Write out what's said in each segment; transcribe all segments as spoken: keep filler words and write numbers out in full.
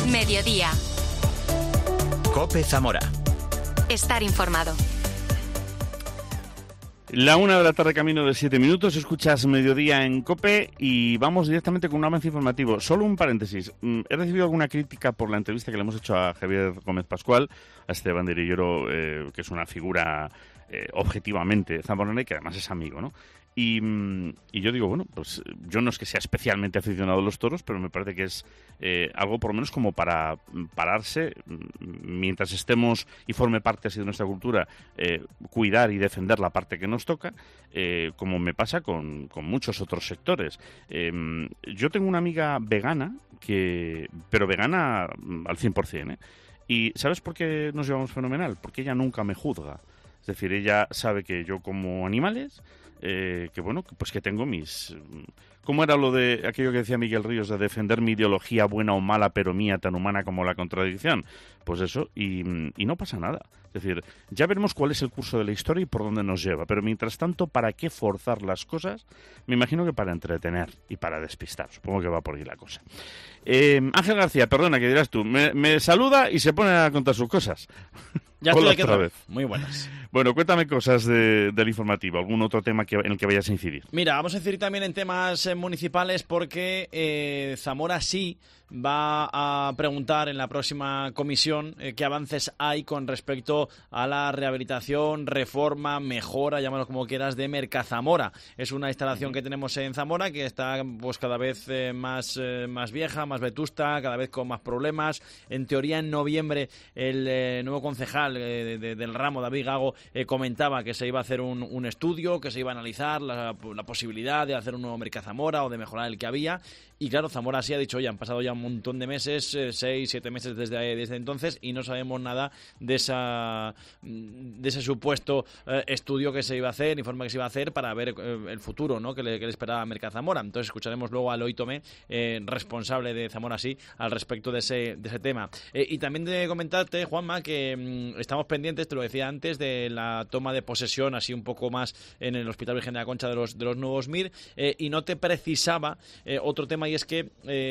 Mediodía. COPE Zamora. Estar informado. La una de la tarde, camino de siete minutos, escuchas Mediodía en COPE y vamos directamente con un avance informativo. Solo un paréntesis. He recibido alguna crítica por la entrevista que le hemos hecho a Javier Gómez Pascual, a este banderillero eh, que es una figura eh, objetivamente zamorana y que además es amigo, ¿no? Y, y yo digo, bueno, pues yo no es que sea especialmente aficionado a los toros, pero me parece que es eh, algo por lo menos como para pararse, mientras estemos y forme parte así de nuestra cultura, eh, cuidar y defender la parte que nos toca, eh, como me pasa con, con muchos otros sectores. Eh, yo tengo una amiga vegana, que pero vegana al cien por ciento, ¿eh? Y ¿sabes por qué nos llevamos fenomenal? Porque ella nunca me juzga. Es decir, ella sabe que yo como animales, eh, que bueno, pues que tengo mis... ¿Cómo era lo de aquello que decía Miguel Ríos de defender mi ideología buena o mala, pero mía, tan humana como la contradicción? Pues eso, y, y no pasa nada. Es decir, ya veremos cuál es el curso de la historia y por dónde nos lleva. Pero mientras tanto, ¿para qué forzar las cosas? Me imagino que para entretener y para despistar. Supongo que va por ahí la cosa. Eh, Ángel García, perdona, que dirás tú, me, me saluda y se pone a contar sus cosas. Ya Hola estoy aquí otra vez. Muy buenas. Bueno, cuéntame cosas de, del informativo, algún otro tema que, en el que vayas a incidir. Mira, vamos a incidir también en temas eh, municipales porque eh, Zamora sí va a preguntar en la próxima comisión eh, qué avances hay con respecto a la rehabilitación, reforma, mejora, llámalo como quieras, de Mercazamora. Es una instalación que tenemos en Zamora que está pues cada vez eh, más, eh, más vieja, más vetusta, cada vez con más problemas. En teoría, en noviembre, el eh, nuevo concejal eh, de, de, del ramo, David Gago, eh, comentaba que se iba a hacer un, un estudio, que se iba a analizar la, la posibilidad de hacer un nuevo Mercazamora o de mejorar el que había. Y claro, Zamora sí ha dicho, oye, han pasado ya un montón de meses, eh, seis, siete meses desde, desde entonces, y no sabemos nada de esa de ese supuesto eh, estudio que se iba a hacer, informe que se iba a hacer para ver eh, el futuro, ¿no?, que le, que le esperaba a Mercazamora. Entonces escucharemos luego a Eloy Tomé, eh, responsable de Zamora sí, al respecto de ese, de ese tema. Eh, y también de comentarte, Juanma, que mmm, estamos pendientes, te lo decía antes, de la toma de posesión, así un poco más en el Hospital Virgen de la Concha de los, de los nuevos M I R, eh, y no te precisaba eh, otro tema, y es que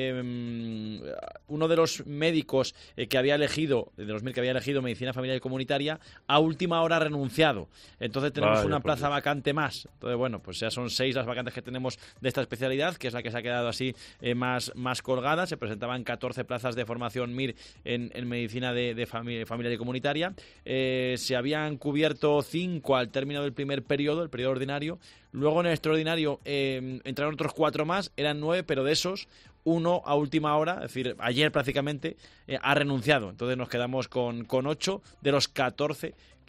eh, uno de los médicos eh, que había elegido, de los M I R que había elegido medicina familiar y comunitaria, a última hora ha renunciado. Entonces tenemos Vaya, una plaza pues vacante más. Entonces, bueno, pues ya son seis las vacantes que tenemos de esta especialidad, que es la que se ha quedado así eh, más, más colgada. Se presentaban catorce plazas de formación M I R en, en medicina de, de familia, familiar y comunitaria. Eh, se habían cubierto cinco al término del primer periodo, el periodo ordinario. Luego en el extraordinario eh, entraron otros cuatro más, eran nueve, pero de esos uno a última hora, es decir, ayer prácticamente, eh, ha renunciado. Entonces nos quedamos con, con ocho de los catorce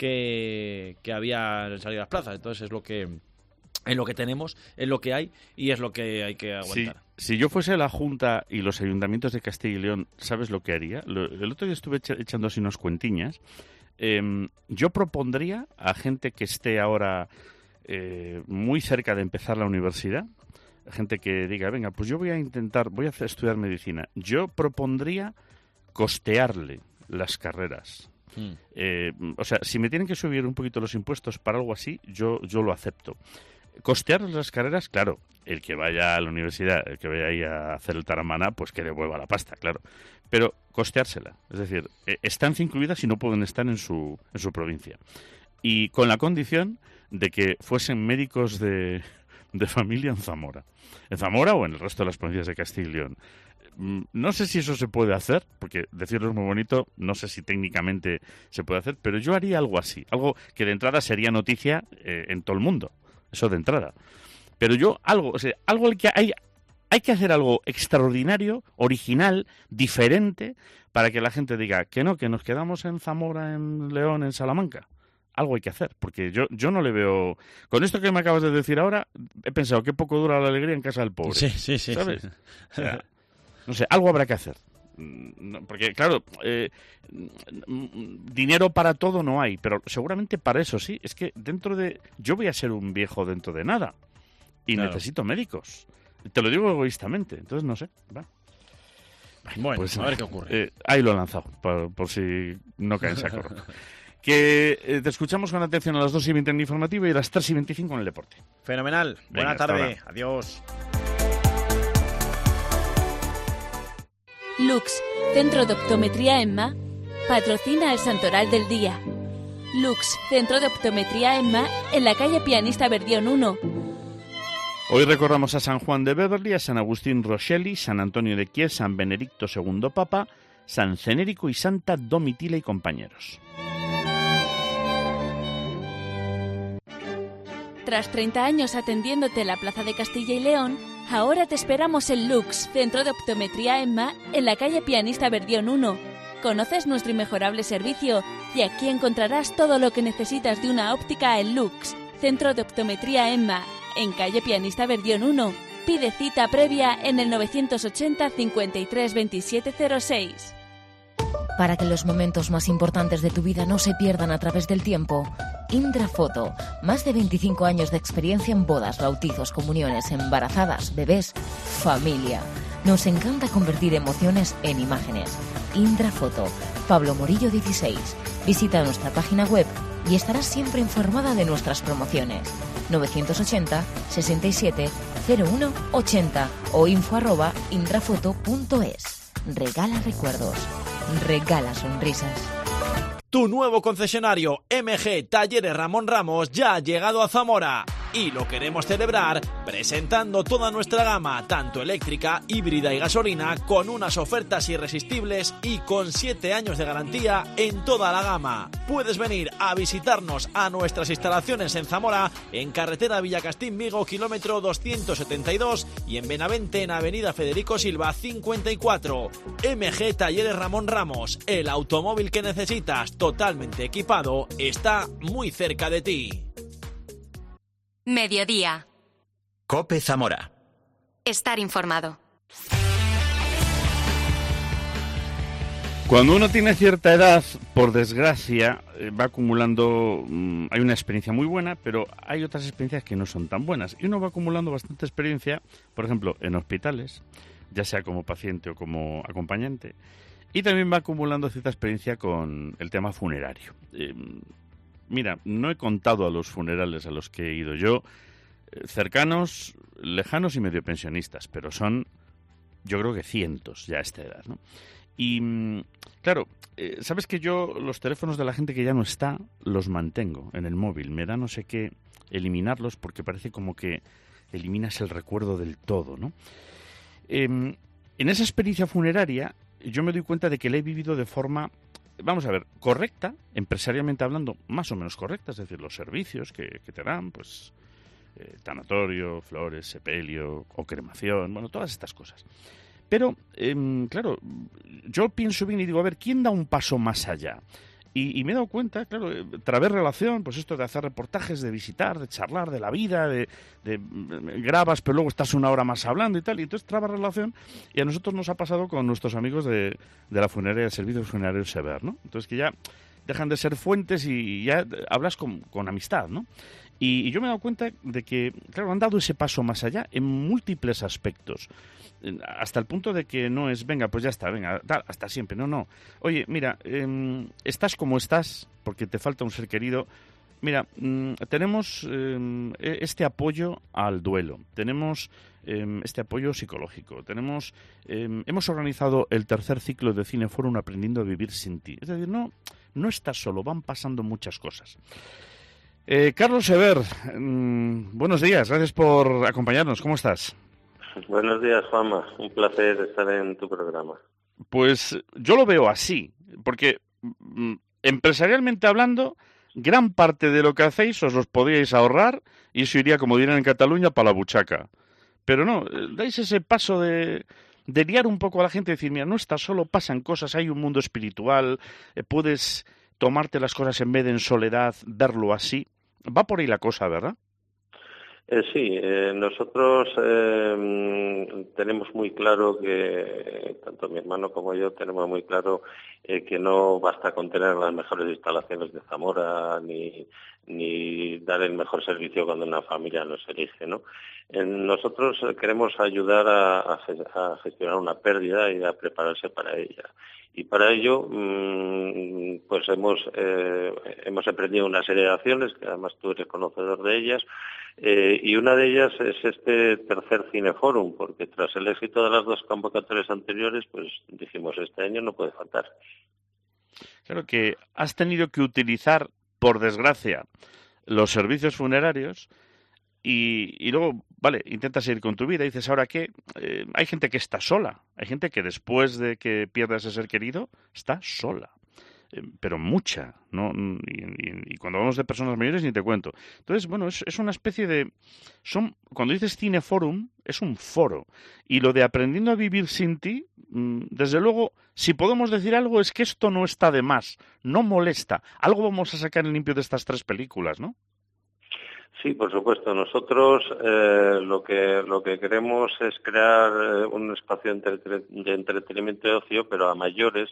que, que había salido a las plazas. Entonces es lo que es lo que tenemos, es lo que hay y es lo que hay que aguantar. Sí. Si yo fuese la Junta y los ayuntamientos de Castilla y León, ¿sabes lo que haría? Lo, el otro día estuve echando así unos cuentiñas. Eh, yo propondría a gente que esté ahora eh, muy cerca de empezar la universidad, gente que diga, venga, pues yo voy a intentar, voy a hacer, estudiar medicina. Yo propondría costearle las carreras. Mm. Eh, o sea, si me tienen que subir un poquito los impuestos para algo así, yo, yo lo acepto. Costear las carreras, claro, el que vaya a la universidad, el que vaya ahí a hacer el taramana, pues que devuelva la pasta, claro. Pero costeársela, es decir, eh, estancia incluidas si no pueden estar en su, en su provincia. Y con la condición de que fuesen médicos de, de familia en Zamora. En Zamora o en el resto de las provincias de Castilla y León. No sé si eso se puede hacer, porque decirlo es muy bonito, no sé si técnicamente se puede hacer, pero yo haría algo así, algo que de entrada sería noticia eh, en todo el mundo. Eso de entrada. Pero yo, algo, o sea, algo que hay, hay que hacer algo extraordinario, original, diferente, para que la gente diga que no, que nos quedamos en Zamora, en León, en Salamanca. Algo hay que hacer, porque yo, yo no le veo... Con esto que me acabas de decir ahora, he pensado qué poco dura la alegría en casa del pobre. Sí, sí, sí. ¿Sabes? Sí. O sea, no sé, algo habrá que hacer. Porque, claro, eh, dinero para todo no hay, pero seguramente para eso sí. Es que dentro de... Yo voy a ser un viejo dentro de nada y claro, necesito médicos. Te lo digo egoístamente, entonces no sé. Va. Bueno, pues, a ver qué ocurre. Eh, ahí lo he lanzado, por, por si no cae en saco roto. Que eh, te escuchamos con atención a las dos y veinte en el informativo y a las tres y veinticinco en el deporte. Fenomenal. Buena Venga, tarde. Adiós. Lux, Centro de Optometría EMMA, patrocina el Santoral del Día. Lux, Centro de Optometría EMMA, en la calle Pianista Verdión uno. Hoy recordamos a San Juan de Beverly, a San Agustín Roscelli, San Antonio de Kiev, San Benedicto segundo Papa, San Cenérico y Santa Domitila y compañeros. Tras treinta años atendiéndote en la Plaza de Castilla y León, ahora te esperamos en Lux, Centro de Optometría EMMA, en la calle Pianista Verdión uno. Conoces nuestro inmejorable servicio y aquí encontrarás todo lo que necesitas de una óptica en Lux, Centro de Optometría EMMA, en calle Pianista Verdión uno. Pide cita previa en el novecientos ochenta, cincuenta y tres, veintisiete cero seis. Para que los momentos más importantes de tu vida no se pierdan a través del tiempo, Indra Photo, más de veinticinco años de experiencia en bodas, bautizos, comuniones, embarazadas, bebés, familia. Nos encanta convertir emociones en imágenes. Indra Photo, Pablo Morillo dieciséis. Visita nuestra página web y estarás siempre informada de nuestras promociones. novecientos ochenta, sesenta y siete, cero uno, ochenta o info arroba indrafoto punto es. Regala recuerdos. Regala sonrisas. Tu nuevo concesionario M G Talleres Ramón Ramos ya ha llegado a Zamora y lo queremos celebrar presentando toda nuestra gama, tanto eléctrica, híbrida y gasolina, con unas ofertas irresistibles y con siete años de garantía en toda la gama. Puedes venir a visitarnos a nuestras instalaciones en Zamora, en carretera Villacastín-Vigo, kilómetro doscientos setenta y dos, y en Benavente, en avenida Federico Silva cincuenta y cuatro. M G Talleres Ramón Ramos, el automóvil que necesitas totalmente equipado, está muy cerca de ti. Mediodía. COPE Zamora. Estar informado. Cuando uno tiene cierta edad, por desgracia, eh, va acumulando... Mmm, hay una experiencia muy buena, pero hay otras experiencias que no son tan buenas. Y uno va acumulando bastante experiencia, por ejemplo, en hospitales, ya sea como paciente o como acompañante. Y también va acumulando cierta experiencia con el tema funerario. Eh, mira, no he contado a los funerales a los que he ido yo, eh, cercanos, lejanos y medio pensionistas, pero son, yo creo que cientos ya a esta edad, ¿no? Y, claro, eh, sabes que yo los teléfonos de la gente que ya no está los mantengo en el móvil. Me da no sé qué eliminarlos porque parece como que eliminas el recuerdo del todo, ¿no? Eh, en esa experiencia funeraria yo me doy cuenta de que la he vivido de forma, vamos a ver, correcta, empresarialmente hablando, más o menos correcta, es decir, los servicios que, que te dan, pues, eh, tanatorio, flores, sepelio o cremación, bueno, todas estas cosas. Pero, eh, claro, yo pienso bien y digo, a ver, ¿quién da un paso más allá? Y, y me he dado cuenta, claro, eh, través relación, pues esto de hacer reportajes, de visitar, de charlar de la vida, de, de, de grabas, pero luego estás una hora más hablando y tal, y entonces trabas relación, y a nosotros nos ha pasado con nuestros amigos de, de la funeraria, del servicio funerario Sever, ¿no? Entonces que ya dejan de ser fuentes y ya hablas con, con amistad, ¿no? Y, y yo me he dado cuenta de que, claro, han dado ese paso más allá en múltiples aspectos. Hasta el punto de que no es, venga, pues ya está, venga, tal, hasta siempre. No, no. Oye, mira, eh, estás como estás porque te falta un ser querido. Mira, mm, tenemos eh, este apoyo al duelo, tenemos eh, este apoyo psicológico, tenemos, eh, hemos organizado el tercer ciclo de Cineforum Aprendiendo a Vivir Sin Ti. Es decir, no, no estás solo, van pasando muchas cosas. Eh, Carlos Sever, mmm, buenos días, gracias por acompañarnos, ¿cómo estás? Buenos días, Juanma. Un placer estar en tu programa. Pues yo lo veo así, porque mm, empresarialmente hablando, gran parte de lo que hacéis os los podíais ahorrar y eso iría, como dirán en Cataluña, para la buchaca. Pero no, dais ese paso de, de liar un poco a la gente y decir, mira, no estás solo, pasan cosas, hay un mundo espiritual, eh, puedes tomarte las cosas en vez de en soledad, verlo así. Va por ahí la cosa, ¿verdad? Eh, sí, eh, nosotros eh, tenemos muy claro que, tanto mi hermano como yo, tenemos muy claro eh, que no basta con tener las mejores instalaciones de Zamora, ni, ni dar el mejor servicio cuando una familia nos elige, ¿no? En nosotros queremos ayudar a, a, a gestionar una pérdida y a prepararse para ella. Y para ello, mmm, pues hemos eh, hemos emprendido una serie de acciones, que además tú eres conocedor de ellas, eh, y una de ellas es este tercer Cineforum, porque tras el éxito de las dos convocatorias anteriores, pues dijimos, este año no puede faltar. Claro que has tenido que utilizar, por desgracia, los servicios funerarios y, y luego, vale, intentas ir con tu vida y dices, ¿ahora qué? Eh, hay gente que está sola, hay gente que después de que pierda ese ser querido está sola, eh, pero mucha, ¿no? Y, y, y cuando hablamos de personas mayores ni te cuento. Entonces, bueno, es, es una especie de... son Cuando dices Cineforum, es un foro. Y lo de Aprendiendo a vivir sin ti, desde luego, si podemos decir algo, es que esto no está de más, no molesta. Algo vamos a sacar en limpio de estas tres películas, ¿no? Sí, por supuesto. Nosotros eh, lo que lo que queremos es crear eh, un espacio de, entre, de entretenimiento y ocio, pero a mayores,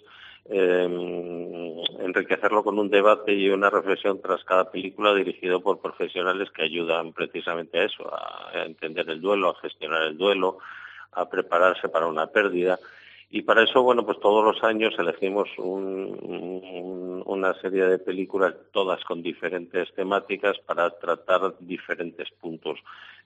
eh, enriquecerlo con un debate y una reflexión tras cada película dirigido por profesionales que ayudan precisamente a eso, a, a entender el duelo, a gestionar el duelo, a prepararse para una pérdida. Y para eso, bueno, pues todos los años elegimos un, un, una serie de películas, todas con diferentes temáticas, para tratar diferentes puntos.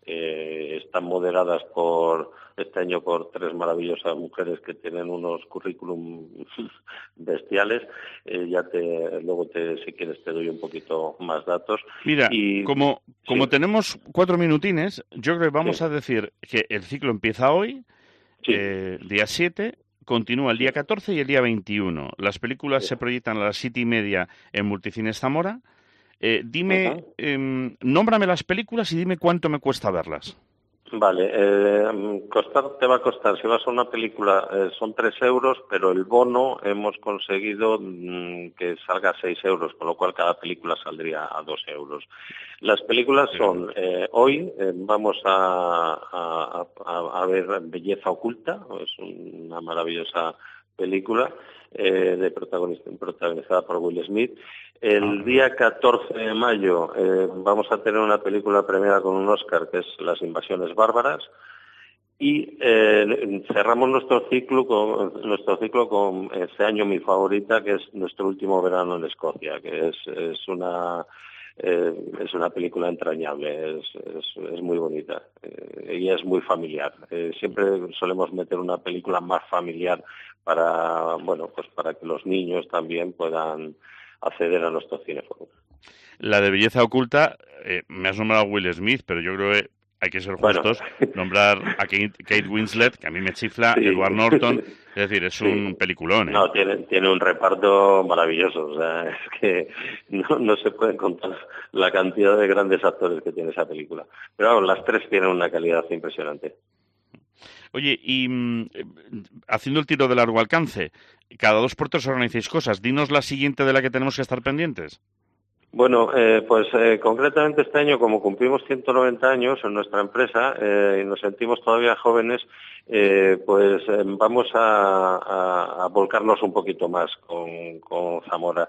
Eh, están moderadas por, este año, por tres maravillosas mujeres que tienen unos currículum bestiales. Eh, ya te, luego, te, si quieres, te doy un poquito más datos. Mira, y, como, como sí. tenemos cuatro minutines, yo creo que vamos sí. a decir que el ciclo empieza hoy, sí. eh, día siete... continúa el día catorce y el día veintiuno. Las películas sí. se proyectan a las siete y media en Multicines Zamora. Eh, dime, uh-huh. eh, nómbrame las películas y dime cuánto me cuesta verlas. Vale, eh, costar te va a costar, si vas a una película eh, son tres euros, pero el bono hemos conseguido mmm, que salga a seis euros, con lo cual cada película saldría a dos euros. Las películas son, eh, hoy eh, vamos a, a, a, a ver Belleza Oculta, es una maravillosa película eh, de protagonista, protagonizada por Will Smith. El día catorce de mayo eh, vamos a tener una película premiada con un Oscar, que es Las Invasiones Bárbaras, y eh, cerramos nuestro ciclo con nuestro ciclo con este año mi favorita, que es Nuestro último verano en Escocia, que es, es una eh, es una película entrañable, es, es, es muy bonita eh, y es muy familiar. Eh, siempre solemos meter una película más familiar para, bueno, pues para que los niños también puedan acceder a nuestro Cineforum. La de Belleza Oculta, eh, me has nombrado a Will Smith, pero yo creo que hay que ser justos, bueno. nombrar a Kate, Kate Winslet, que a mí me chifla, sí. Edward Norton, es decir, es sí. un peliculón. ¿eh? No, tiene, tiene un reparto maravilloso, o sea, es que no, no se pueden contar la cantidad de grandes actores que tiene esa película. Pero bueno, las tres tienen una calidad impresionante. Oye, y mm, haciendo el tiro de largo alcance, cada dos por tres organizáis cosas. Dinos la siguiente de la que tenemos que estar pendientes. Bueno, eh, pues eh, concretamente este año, como cumplimos ciento noventa años en nuestra empresa eh, y nos sentimos todavía jóvenes, eh, pues eh, vamos a, a, a volcarnos un poquito más con, con Zamora.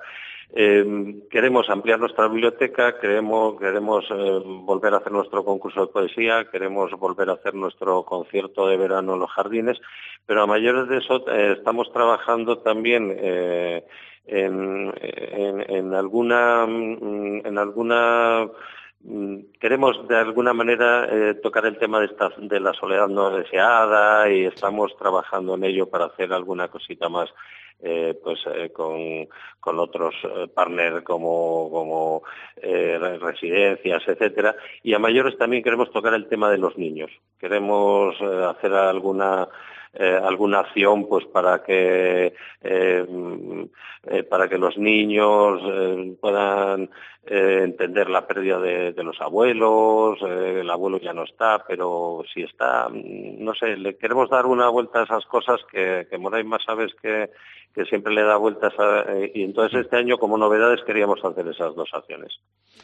Eh, queremos ampliar nuestra biblioteca, queremos, queremos eh, volver a hacer nuestro concurso de poesía, queremos volver a hacer nuestro concierto de verano en los jardines, pero a mayores de eso eh, estamos trabajando también eh, en, en, en alguna, en alguna queremos de alguna manera eh, tocar el tema de, esta, de la soledad no deseada y estamos trabajando en ello para hacer alguna cosita más. Eh, pues eh, con, con otros eh, partners como, como eh, residencias, etcétera, y a mayores también queremos tocar el tema de los niños. Queremos eh, hacer alguna eh, alguna acción pues para que eh, eh, para que los niños eh, puedan eh, entender la pérdida de, de los abuelos. Eh, el abuelo ya no está, pero si está, no sé, le queremos dar una vuelta a esas cosas que, que Moraima sabes que que siempre le da vueltas a, eh, y entonces este año como novedades queríamos hacer esas dos acciones.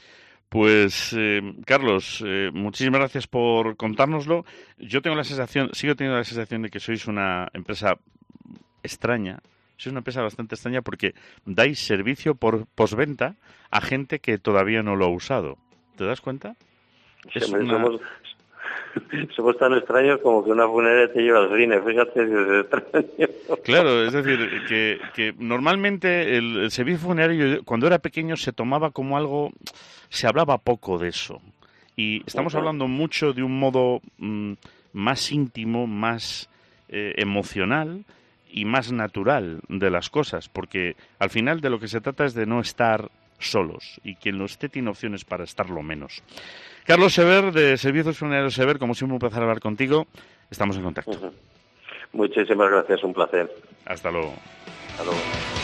Pues eh, Carlos, eh, muchísimas gracias por contárnoslo. Yo tengo la sensación, sigo teniendo la sensación de que sois una empresa extraña, Sois una empresa bastante extraña porque dais servicio por postventa a gente que todavía no lo ha usado. ¿Te das cuenta? Sí, Es hombre, una... somos, somos tan extraños como que una funeraria te lleva al cine, fíjate si es extraño. Claro, es decir, que, que normalmente el, el servicio funerario, cuando era pequeño, se tomaba como algo, se hablaba poco de eso. Y estamos Uh-huh. hablando mucho de un modo mm, más íntimo, más eh, emocional y más natural de las cosas, porque al final de lo que se trata es de no estar solos, y quien lo esté tiene opciones para estarlo menos. Carlos Sever, de Servicios Funerarios Sever, como siempre un placer hablar contigo, estamos en contacto. Uh-huh. Muchísimas gracias, un placer. Hasta luego. Hasta luego.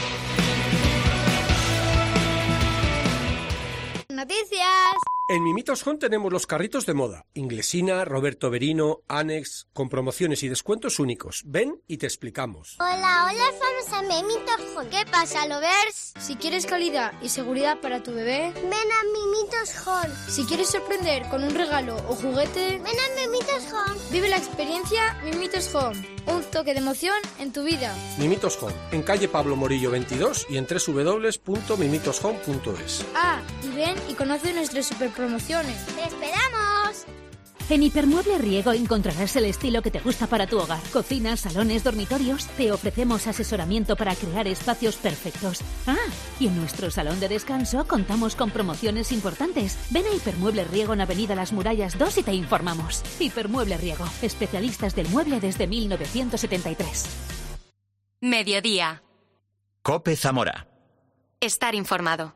Noticias. En Mimitos Home tenemos los carritos de moda. Inglesina, Roberto Berino, Annex, con promociones y descuentos únicos. Ven y te explicamos. Hola, hola, vamos a Mimitos Home. ¿Qué pasa, lovers? Si quieres calidad y seguridad para tu bebé, ven a Mimitos Home. Si quieres sorprender con un regalo o juguete, ven a Mimitos Home. Vive la experiencia Mimitos Home. Un toque de emoción en tu vida. Mimitos Home, en calle Pablo Morillo veintidós y en doble u doble u doble u punto mimitos home punto es. Ah, y ven y conoce nuestras superpromociones. ¡Te esperamos! En Hipermueble Riego encontrarás el estilo que te gusta para tu hogar. Cocinas, salones, dormitorios. Te ofrecemos asesoramiento para crear espacios perfectos. Ah, y en nuestro salón de descanso contamos con promociones importantes. Ven a Hipermueble Riego en Avenida Las Murallas dos y te informamos. Hipermueble Riego, especialistas del mueble desde mil novecientos setenta y tres. Mediodía. COPE Zamora. Estar informado.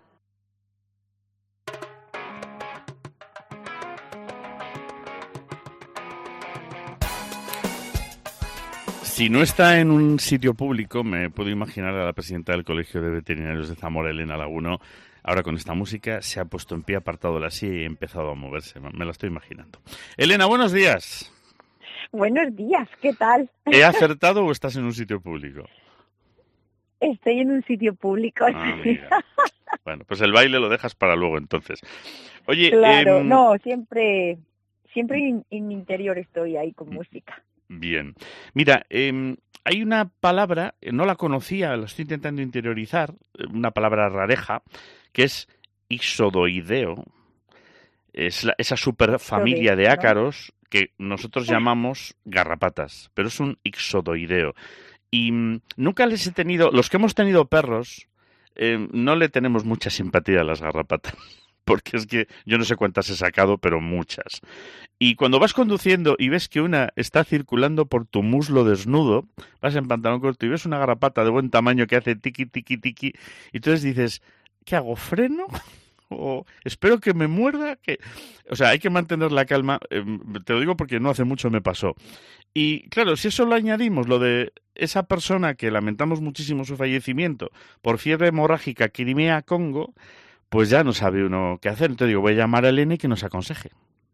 Si no está en un sitio público, me puedo imaginar a la presidenta del Colegio de Veterinarios de Zamora, Elena Laguno. Ahora con esta música se ha puesto en pie, apartado de la silla y ha empezado a moverse. Me la estoy imaginando. Elena, buenos días. Buenos días, ¿qué tal? ¿He acertado o estás en un sitio público? Estoy en un sitio público. Ah, mira. Bueno, pues el baile lo dejas para luego entonces. Oye, claro, eh, no, siempre, siempre en, en mi interior estoy ahí con música. Bien. Mira, eh, hay una palabra, no la conocía, la estoy intentando interiorizar, una palabra rareja, que es ixodoideo. Es la, esa superfamilia de ácaros que nosotros llamamos garrapatas, pero es un ixodoideo. Y mmm, nunca les he tenido, los que hemos tenido perros, eh, no le tenemos mucha simpatía a las garrapatas. Porque es que yo no sé cuántas he sacado, pero muchas. Y cuando vas conduciendo y ves que una está circulando por tu muslo desnudo, vas en pantalón corto y ves una garrapata de buen tamaño que hace tiqui, tiqui, tiqui, y entonces dices, ¿qué hago? ¿Freno? O espero que me muerda. Que... O sea, hay que mantener la calma. Eh, te lo digo porque no hace mucho me pasó. Y claro, si eso lo añadimos, lo de esa persona que lamentamos muchísimo su fallecimiento por fiebre hemorrágica Crimea-Congo, pues ya no sabe uno qué hacer. Entonces digo, voy a llamar a Elena y que nos aconseje.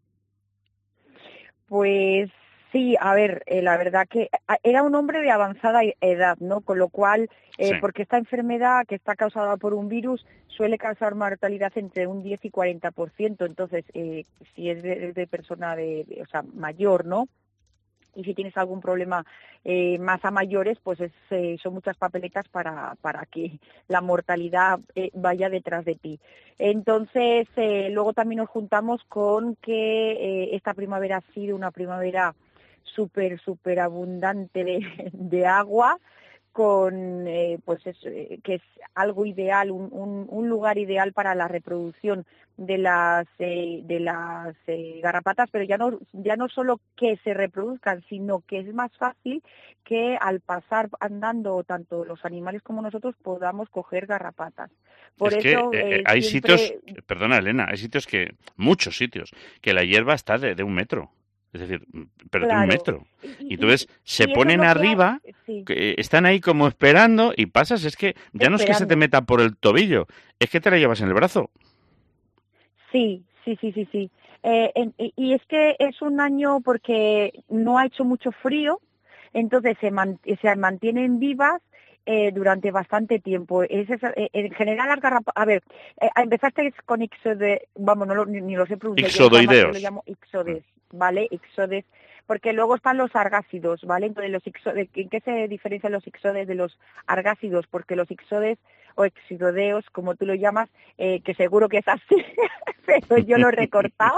Pues sí, a ver, eh, la verdad que era un hombre de avanzada edad, ¿no? Con lo cual, eh, sí. porque esta enfermedad que está causada por un virus suele causar mortalidad entre un diez y cuarenta por ciento. Entonces, eh, si es de, de persona de, de, o sea, mayor, ¿no? Y si tienes algún problema eh, más a mayores, pues es, eh, son muchas papeletas para, para que la mortalidad eh, vaya detrás de ti. Entonces, eh, luego también nos juntamos con que eh, esta primavera ha sido una primavera súper, súper abundante de, de agua, con eh, pues es, eh, que es algo ideal, un, un, un lugar ideal para la reproducción de las eh, de las eh, garrapatas, pero ya no ya no solo que se reproduzcan, sino que es más fácil que al pasar andando tanto los animales como nosotros podamos coger garrapatas. Por es eso que eh, eh, hay siempre... sitios, perdona Elena, hay sitios que, muchos sitios, que la hierba está de, de un metro. Es decir, pero claro. de un metro. Y entonces y, se y ponen arriba, hay, sí. que están ahí como esperando y pasas. Es que ya esperando. No es que se te meta por el tobillo, es que te la llevas en el brazo. Sí, sí, sí, sí, sí. Eh, en, y es que es un año porque no ha hecho mucho frío, entonces se, man, se mantienen vivas Eh, durante bastante tiempo. Es esa, eh, en general las garrapatas, a ver, eh, empezaste con ixode, vamos, no lo, ni, ni lo sé pronunciar, ixodoideos. Yo lo llamo ixodes, ¿vale? Ixodes, porque luego están los argácidos, ¿vale? Entonces, los ixodes, ¿en qué se diferencian los ixodes de los argácidos? Porque los ixodes o exidodeos, como tú lo llamas, eh, que seguro que es así, pero yo lo he recortado,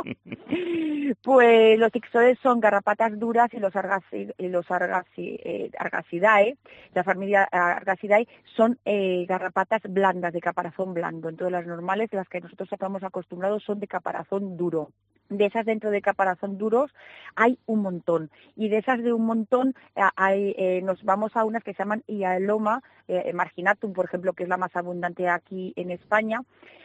pues los ixodes son garrapatas duras y los, argasi, los argasi, eh, argasidae, la familia Argasidae, son eh, garrapatas blandas, de caparazón blando. Entonces las normales, las que nosotros estamos acostumbrados, son de caparazón duro. De esas dentro de caparazón duros hay un montón, y de esas de un montón hay, eh, nos vamos a unas que se llaman Hyaloma eh, marginatum, por ejemplo, que es la más abundante aquí en España,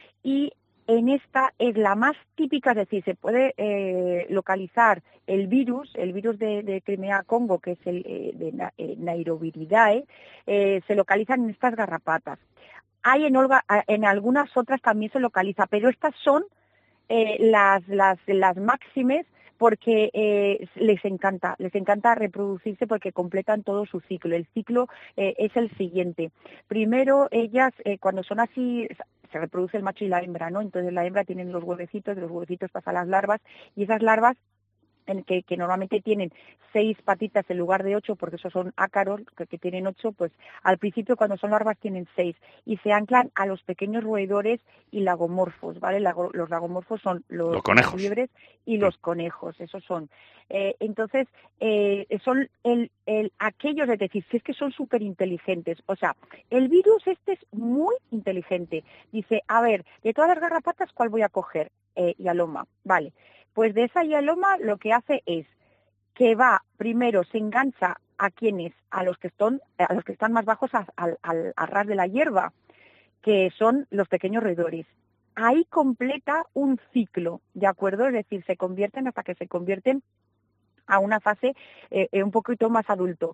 y en esta es la más típica, es decir, se puede eh, localizar el virus, el virus de, de Crimea-Congo, que es el eh, de eh, Nairoviridae, eh, se localizan en estas garrapatas. Hay en, Olga, en algunas otras también se localiza, pero estas son eh, las, las, las máximes, porque eh, les encanta, les encanta reproducirse porque completan todo su ciclo. El ciclo eh, es el siguiente. Primero, ellas, eh, cuando son así, se reproduce el macho y la hembra, ¿no? Entonces la hembra tiene los huevecitos, de los huevecitos pasan las larvas, y esas larvas, en que, que normalmente tienen seis patitas en lugar de ocho, porque esos son ácaros, que, que tienen ocho, pues al principio cuando son larvas tienen seis, y se anclan a los pequeños roedores y lagomorfos, ¿vale? Lago, los lagomorfos son los, los conejos. Las liebres y los conejos, esos son. Eh, entonces, eh, son el, el, aquellos, es decir, si es que son súper inteligentes, o sea, el virus este es muy inteligente. Dice, a ver, de todas las garrapatas, ¿cuál voy a coger? Eh, Hyaloma, vale. Pues de esa Hyaloma lo que hace es que va, primero se engancha a quienes, a los que están, a los que están más bajos al, al, al ras de la hierba, que son los pequeños roedores. Ahí completa un ciclo, ¿de acuerdo? Es decir, se convierten hasta que se convierten a una fase eh, un poquito más adulto.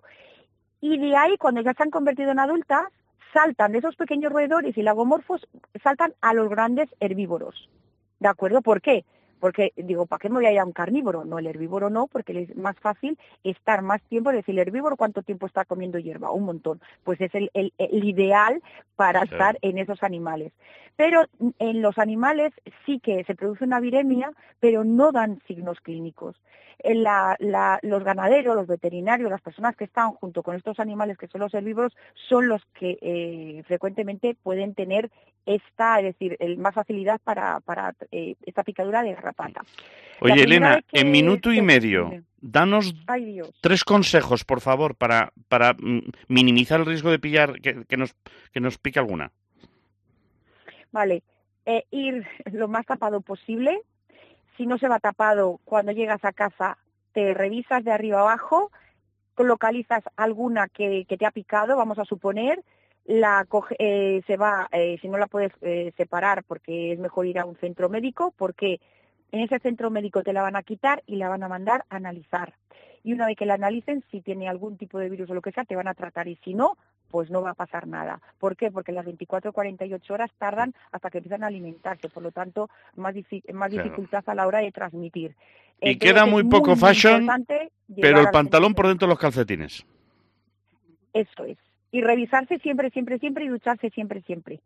Y de ahí, cuando ya se han convertido en adultas, saltan de esos pequeños roedores y lagomorfos, saltan a los grandes herbívoros, ¿de acuerdo? ¿Por qué? Porque digo, ¿para qué me voy a ir a un carnívoro? No, el herbívoro no, porque es más fácil estar más tiempo. Es decir, el herbívoro, ¿cuánto tiempo está comiendo hierba? Un montón. Pues es el, el, el ideal para sí. estar en esos animales. Pero en los animales sí que se produce una viremia, pero no dan signos clínicos. En la, la, los ganaderos, los veterinarios, las personas que están junto con estos animales, que son los herbívoros, son los que eh, frecuentemente pueden tener esta, es decir, el, más facilidad para, para eh, esta picadura de garrapata. Oye, Elena, que, en minuto y medio, que, danos ay, tres consejos, por favor, para, para minimizar el riesgo de pillar, que, que, nos, que nos pique alguna. Vale, eh, ir lo más tapado posible. Si no se va tapado, cuando llegas a casa, te revisas de arriba abajo, localizas alguna que, que te ha picado, vamos a suponer, la coge, eh, se va, eh, si no la puedes eh, separar, porque es mejor ir a un centro médico, porque en ese centro médico te la van a quitar y la van a mandar a analizar. Y una vez que la analicen, si tiene algún tipo de virus o lo que sea, te van a tratar, y si no, pues no va a pasar nada. ¿Por qué? Porque las veinticuatro a cuarenta y ocho horas tardan hasta que empiezan a alimentarse, por lo tanto, más, dific- más claro. dificultad a la hora de transmitir. Y Entonces, queda muy poco muy, fashion, muy pero el pantalón por dentro de los calcetines. Eso es. Y revisarse siempre, siempre, siempre, y ducharse siempre, siempre.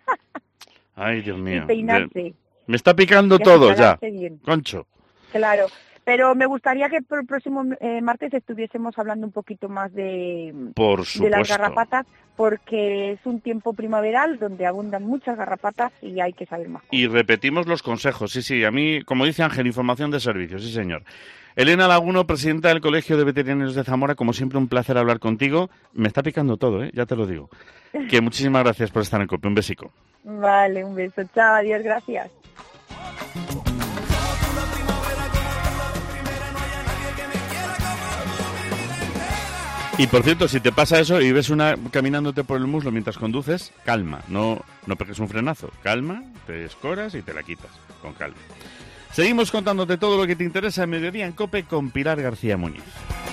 Ay, Dios mío. Y peinarse. Me está picando y todo ya, bien. Concho. Claro. Pero me gustaría que por el próximo eh, martes estuviésemos hablando un poquito más de, por de las garrapatas, porque es un tiempo primaveral donde abundan muchas garrapatas y hay que saber más cosas. Y repetimos los consejos, sí, sí, a mí, como dice Ángel, información de servicio, sí señor. Elena Laguno, presidenta del Colegio de Veterinarios de Zamora, como siempre un placer hablar contigo. Me está picando todo, ¿eh? Ya te lo digo. Que muchísimas gracias por estar en COPE, un besico. Vale, un beso, chao, adiós, gracias. Y por cierto, si te pasa eso y ves una caminándote por el muslo mientras conduces, calma, no, no pegues un frenazo, calma, te escoras y te la quitas, con calma. Seguimos contándote todo lo que te interesa en Mediodía en COPE con Pilar García Muñiz.